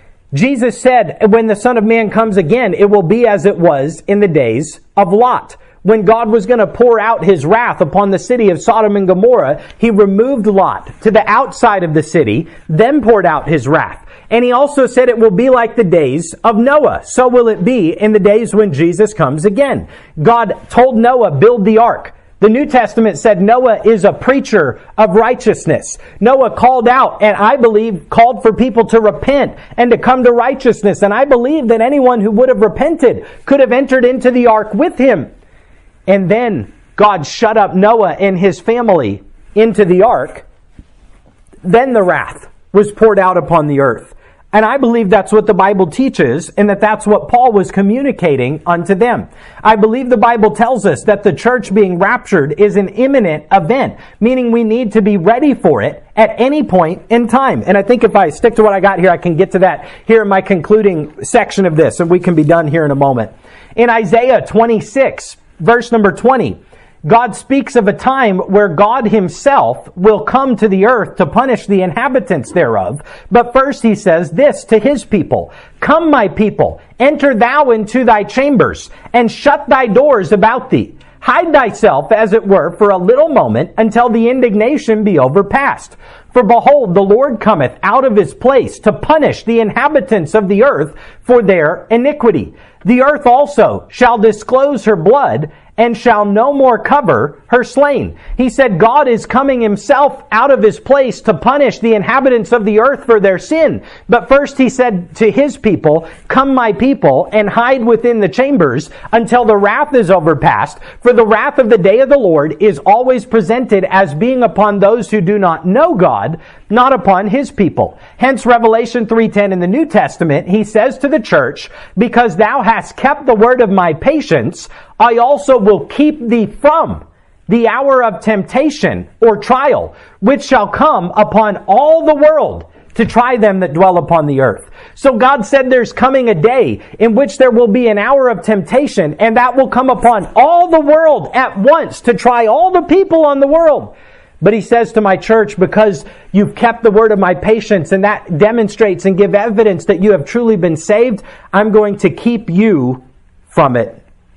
Jesus said, when the Son of Man comes again, it will be as it was in the days of Lot. When God was going to pour out His wrath upon the city of Sodom and Gomorrah, He removed Lot to the outside of the city, then poured out His wrath. And He also said it will be like the days of Noah. So will it be in the days when Jesus comes again. God told Noah, build the ark. The New Testament said Noah is a preacher of righteousness. Noah called out, and I believe called for people to repent and to come to righteousness. And I believe that anyone who would have repented could have entered into the ark with him. And then God shut up Noah and his family into the ark. Then the wrath was poured out upon the earth. And I believe that's what the Bible teaches, and that that's what Paul was communicating unto them. I believe the Bible tells us that the church being raptured is an imminent event, meaning we need to be ready for it at any point in time. And I think if I stick to what I got here, I can get to that here in my concluding section of this, and we can be done here in a moment. In Isaiah twenty-six, verse number twenty, God speaks of a time where God Himself will come to the earth to punish the inhabitants thereof. But first He says this to His people, come, my people, enter thou into thy chambers, and shut thy doors about thee. Hide thyself, as it were, for a little moment, until the indignation be overpast. For behold, the Lord cometh out of His place to punish the inhabitants of the earth for their iniquity. The earth also shall disclose her blood, and shall no more cover her slain. He said God is coming Himself out of His place to punish the inhabitants of the earth for their sin. But first He said to His people, come, my people, and hide within the chambers until the wrath is overpast. For the wrath of the day of the Lord is always presented as being upon those who do not know God, not upon His people. Hence Revelation three ten in the New Testament, He says to the church, because thou hast kept the word of my patience, I also will keep thee from the hour of temptation or trial, which shall come upon all the world to try them that dwell upon the earth. So God said there's coming a day in which there will be an hour of temptation, and that will come upon all the world at once to try all the people on the world. But He says to my church, because you've kept the word of my patience, and that demonstrates and give evidence that you have truly been saved, I'm going to keep you from it.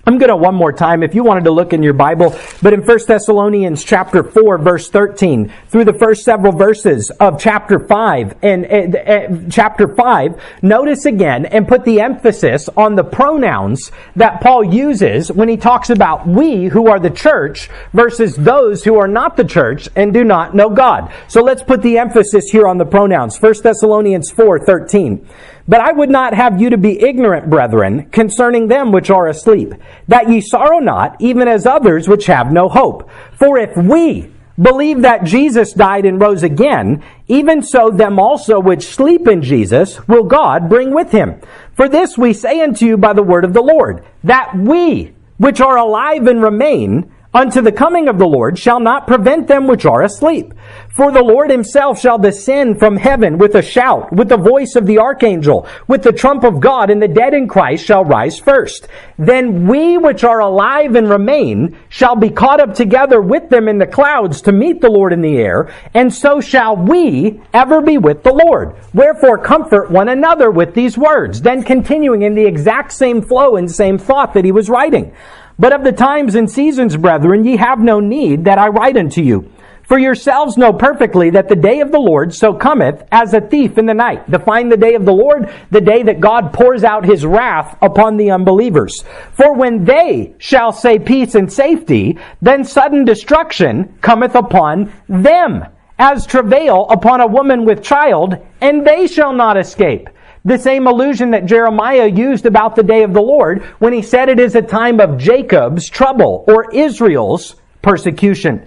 I'm going to one more time if you wanted to look in your Bible, but in First Thessalonians chapter four, verse thirteen, through the first several verses of chapter five and uh, uh, chapter five, notice again and put the emphasis on the pronouns that Paul uses when he talks about we who are the church versus those who are not the church and do not know God. So let's put the emphasis here on the pronouns. First Thessalonians four thirteen. But I would not have you to be ignorant, brethren, concerning them which are asleep, that ye sorrow not, even as others which have no hope. For if we believe that Jesus died and rose again, even so them also which sleep in Jesus will God bring with him. For this we say unto you by the word of the Lord, that we which are alive and remain unto the coming of the Lord shall not prevent them which are asleep. For the Lord himself shall descend from heaven with a shout, with the voice of the archangel, with the trump of God, and the dead in Christ shall rise first. Then we which are alive and remain shall be caught up together with them in the clouds to meet the Lord in the air, and so shall we ever be with the Lord. Wherefore comfort one another with these words. Then continuing in the exact same flow and same thought that he was writing. But of the times and seasons, brethren, ye have no need that I write unto you. For yourselves know perfectly that the day of the Lord so cometh as a thief in the night. Define the day of the Lord, the day that God pours out his wrath upon the unbelievers. For when they shall say peace and safety, then sudden destruction cometh upon them, as travail upon a woman with child, and they shall not escape. The same allusion that Jeremiah used about the day of the Lord when he said it is a time of Jacob's trouble or Israel's persecution.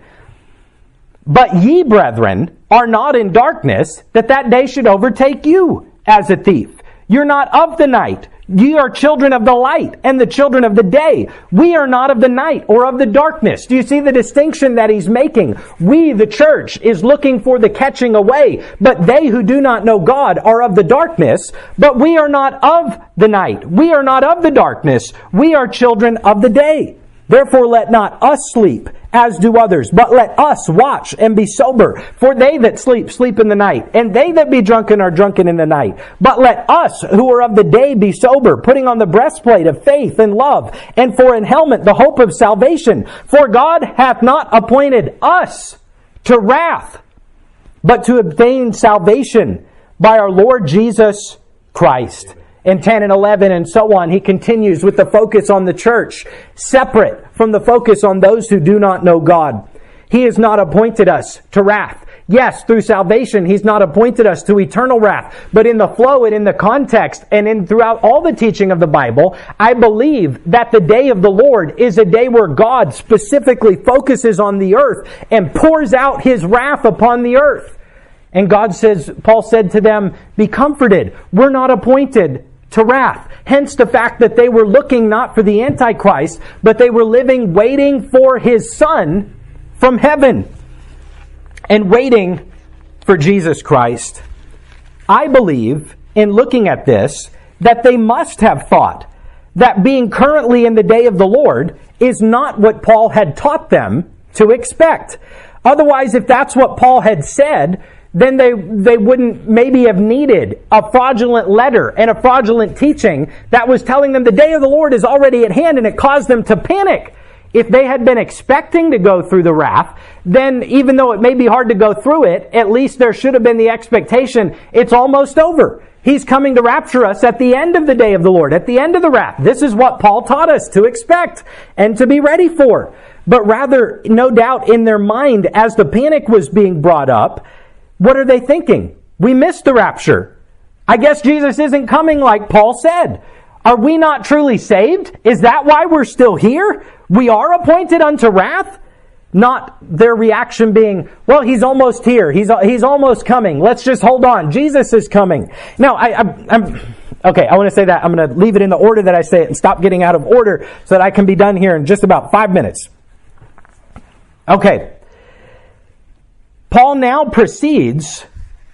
But ye, brethren, are not in darkness, that that day should overtake you as a thief. You're not of the night. Ye are children of the light and the children of the day. We are not of the night or of the darkness. Do you see the distinction that he's making? We, the church, is looking for the catching away, but they who do not know God are of the darkness, but we are not of the night. We are not of the darkness. We are children of the day. Therefore let not us sleep as do others, but let us watch and be sober. For they that sleep, sleep in the night, and they that be drunken are drunken in the night. But let us who are of the day be sober, putting on the breastplate of faith and love, and for an helmet the hope of salvation. For God hath not appointed us to wrath, but to obtain salvation by our Lord Jesus Christ. In ten and eleven and so on, he continues with the focus on the church, separate from the focus on those who do not know God. He has not appointed us to wrath. Yes, through salvation, he's not appointed us to eternal wrath. But in the flow and in the context and in throughout all the teaching of the Bible, I believe that the day of the Lord is a day where God specifically focuses on the earth and pours out his wrath upon the earth. And God says, Paul said to them, be comforted. We're not appointed to wrath. Hence the fact that they were looking not for the Antichrist, but they were living, waiting for his Son from heaven and waiting for Jesus Christ. I believe, in looking at this, that they must have thought that being currently in the day of the Lord is not what Paul had taught them to expect. Otherwise, if that's what Paul had said, then they they wouldn't maybe have needed a fraudulent letter and a fraudulent teaching that was telling them the day of the Lord is already at hand, and it caused them to panic. If they had been expecting to go through the wrath, then even though it may be hard to go through it, at least there should have been the expectation, it's almost over. He's coming to rapture us at the end of the day of the Lord, at the end of the wrath. This is what Paul taught us to expect and to be ready for. But rather, no doubt in their mind, as the panic was being brought up, what are they thinking? We missed the rapture. I guess Jesus isn't coming like Paul said. Are we not truly saved? Is that why we're still here? We are appointed unto wrath? Not their reaction being, well, he's almost here. He's he's almost coming. Let's just hold on. Jesus is coming. Now, I, I, I'm... Okay, I want to say that. I'm going to leave it in the order that I say it and stop getting out of order so that I can be done here in just about five minutes. Okay. Paul now proceeds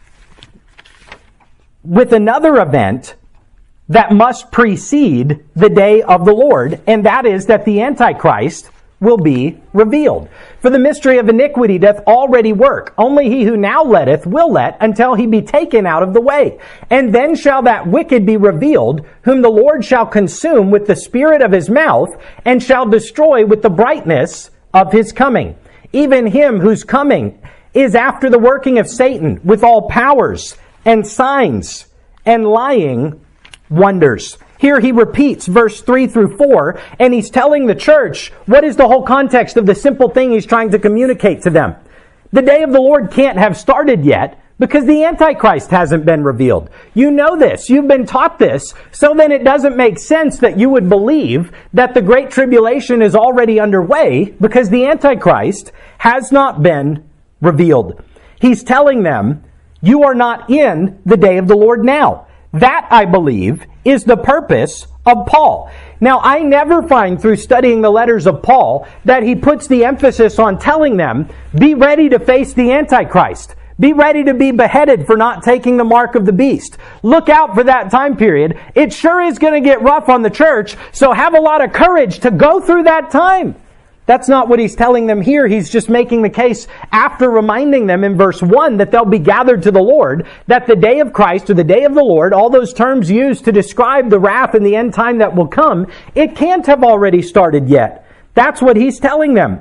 with another event that must precede the day of the Lord, and that is that the Antichrist will be revealed. For the mystery of iniquity doth already work. Only he who now letteth will let until he be taken out of the way. And then shall that wicked be revealed, whom the Lord shall consume with the spirit of his mouth, and shall destroy with the brightness of his coming. Even him whose coming is after the working of Satan with all powers and signs and lying wonders. Here he repeats verse three through four, and he's telling the church what is the whole context of the simple thing he's trying to communicate to them. The day of the Lord can't have started yet because the Antichrist hasn't been revealed. You know this. You've been taught this. So then it doesn't make sense that you would believe that the Great Tribulation is already underway because the Antichrist has not been revealed. He's telling them, you are not in the day of the Lord now. That, I believe, is the purpose of Paul. Now, I never find through studying the letters of Paul that he puts the emphasis on telling them, be ready to face the Antichrist. Be ready to be beheaded for not taking the mark of the beast. Look out for that time period. It sure is going to get rough on the church, so have a lot of courage to go through that time. That's not what he's telling them here. He's just making the case after reminding them in verse one that they'll be gathered to the Lord, that the day of Christ or the day of the Lord, all those terms used to describe the wrath and the end time that will come, it can't have already started yet. That's what he's telling them.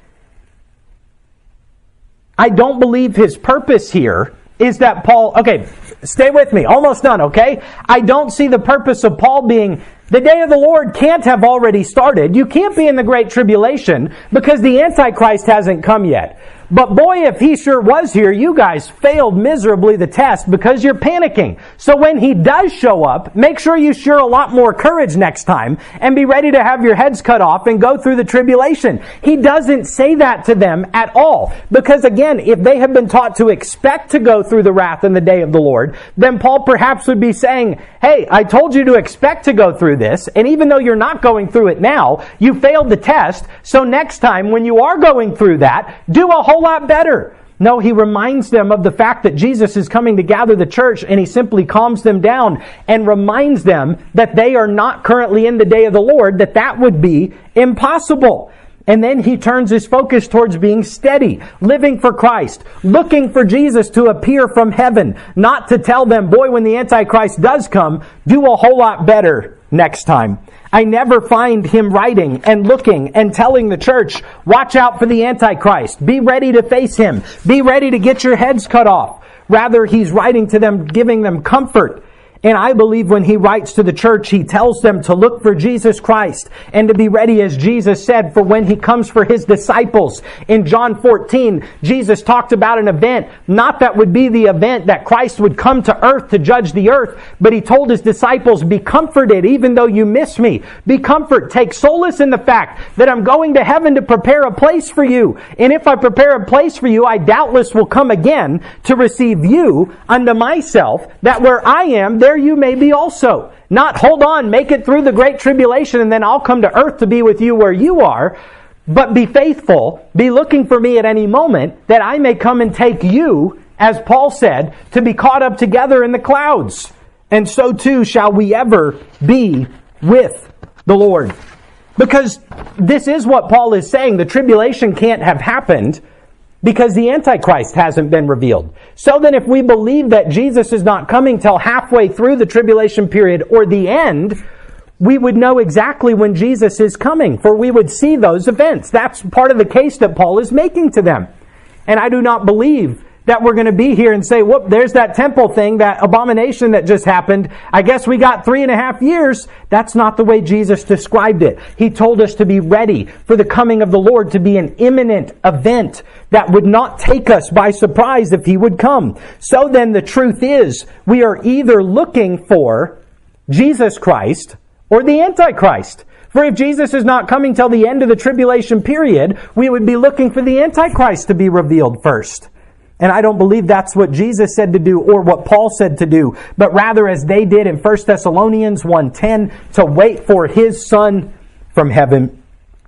I don't believe his purpose here is that Paul, okay, stay with me, almost done, okay? I don't see the purpose of Paul being, the day of the Lord can't have already started. You can't be in the Great Tribulation because the Antichrist hasn't come yet. But boy, if he sure was here, you guys failed miserably the test because you're panicking. So when he does show up, make sure you show a lot more courage next time and be ready to have your heads cut off and go through the tribulation. He doesn't say that to them at all. Because again, if they have been taught to expect to go through the wrath in the day of the Lord, then Paul perhaps would be saying, hey, I told you to expect to go through this, and even though you're not going through it now, you failed the test, so next time when you are going through that, do a whole lot better. No, he reminds them of the fact that Jesus is coming to gather the church, and he simply calms them down and reminds them that they are not currently in the day of the Lord, that that would be impossible. And then he turns his focus towards being steady, living for Christ, looking for Jesus to appear from heaven, not to tell them, boy, when the Antichrist does come, do a whole lot better next time. I never find him writing and looking and telling the church, watch out for the Antichrist. Be ready to face him. Be ready to get your heads cut off. Rather, he's writing to them, giving them comfort. And I believe when he writes to the church, he tells them to look for Jesus Christ and to be ready, as Jesus said, for when he comes for his disciples. In John fourteen, Jesus talked about an event, not that would be the event that Christ would come to earth to judge the earth, but he told his disciples, be comforted even though you miss me. Be comfort. Take solace in the fact that I'm going to heaven to prepare a place for you. And if I prepare a place for you, I doubtless will come again to receive you unto myself, that where I am, there you may be also. Not hold on, make it through the Great Tribulation, and then I'll come to earth to be with you where you are. But be faithful, be looking for me at any moment, that I may come and take you, as Paul said, to be caught up together in the clouds. And so too shall we ever be with the Lord. Because this is what Paul is saying. The tribulation can't have happened because the Antichrist hasn't been revealed. So then if we believe that Jesus is not coming till halfway through the tribulation period or the end, we would know exactly when Jesus is coming, for we would see those events. That's part of the case that Paul is making to them. And I do not believe that we're going to be here and say, whoop, there's that temple thing, that abomination that just happened. I guess we got three and a half years. That's not the way Jesus described it. He told us to be ready for the coming of the Lord to be an imminent event that would not take us by surprise if he would come. So then the truth is, we are either looking for Jesus Christ or the Antichrist. For if Jesus is not coming till the end of the tribulation period, we would be looking for the Antichrist to be revealed first. And I don't believe that's what Jesus said to do or what Paul said to do, but rather as they did in First Thessalonians one ten, to wait for his Son from heaven.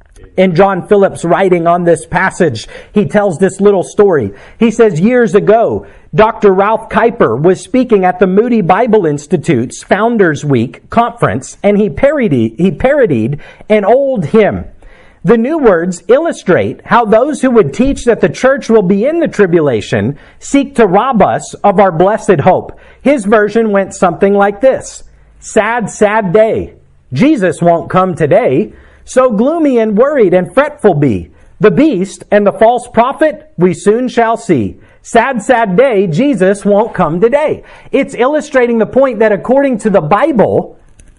In John Phillips' writing on this passage, he tells this little story. He says, years ago, Doctor Ralph Kuyper was speaking at the Moody Bible Institute's Founders Week conference, and he parodied, he parodied an old hymn. The new words illustrate how those who would teach that the church will be in the tribulation seek to rob us of our blessed hope. His version went something like this. Sad, sad day. Jesus won't come today. So gloomy and worried and fretful be. The beast and the false prophet we soon shall see. Sad, sad day. Jesus won't come today. It's illustrating the point that according to the Bible,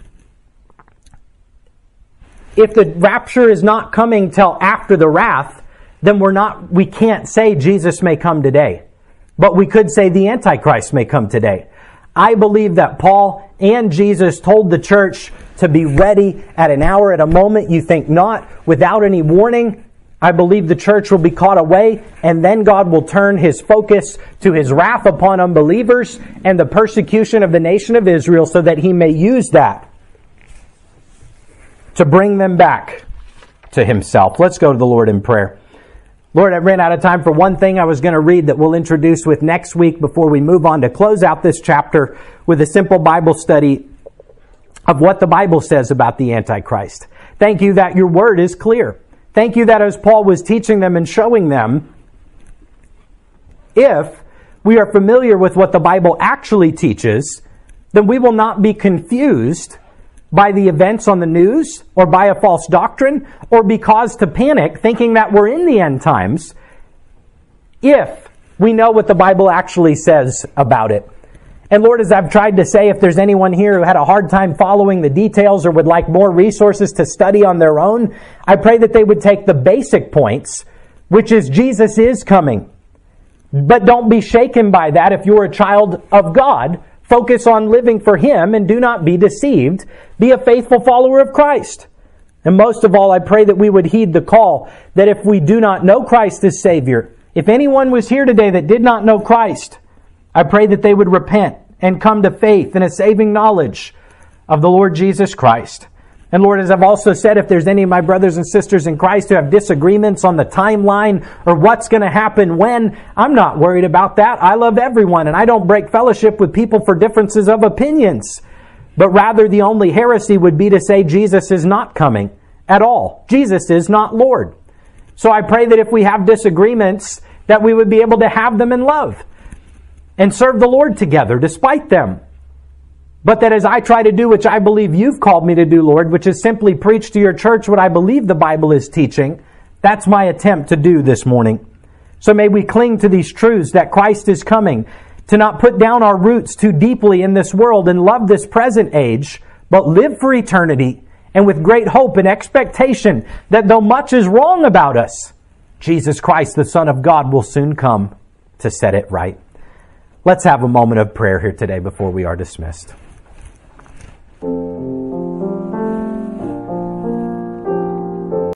if the rapture is not coming till after the wrath, then we're not, we can't say Jesus may come today. But we could say the Antichrist may come today. I believe that Paul and Jesus told the church to be ready at an hour, at a moment you think not, without any warning. I believe the church will be caught away, and then God will turn His focus to His wrath upon unbelievers and the persecution of the nation of Israel so that He may use that to bring them back to Himself. Let's go to the Lord in prayer. Lord, I ran out of time for one thing I was going to read that we'll introduce with next week before we move on to close out this chapter with a simple Bible study of what the Bible says about the Antichrist. Thank you that your word is clear. Thank you that as Paul was teaching them and showing them, if we are familiar with what the Bible actually teaches, then we will not be confused by the events on the news or by a false doctrine or be caused to panic thinking that we're in the end times if we know what the Bible actually says about it. And Lord, as I've tried to say, if there's anyone here who had a hard time following the details or would like more resources to study on their own, I pray that they would take the basic points, which is Jesus is coming. But don't be shaken by that if you're a child of God. Focus on living for Him and do not be deceived. Be a faithful follower of Christ. And most of all, I pray that we would heed the call that if we do not know Christ as Savior, if anyone was here today that did not know Christ, I pray that they would repent and come to faith and a saving knowledge of the Lord Jesus Christ. And Lord, as I've also said, if there's any of my brothers and sisters in Christ who have disagreements on the timeline or what's going to happen when, I'm not worried about that. I love everyone, and I don't break fellowship with people for differences of opinions. But rather, the only heresy would be to say Jesus is not coming at all. Jesus is not Lord. So I pray that if we have disagreements, that we would be able to have them in love and serve the Lord together despite them. But that as I try to do, which I believe you've called me to do, Lord, which is simply preach to your church what I believe the Bible is teaching, that's my attempt to do this morning. So may we cling to these truths that Christ is coming, to not put down our roots too deeply in this world and love this present age, but live for eternity and with great hope and expectation that though much is wrong about us, Jesus Christ, the Son of God, will soon come to set it right. Let's have a moment of prayer here today before we are dismissed.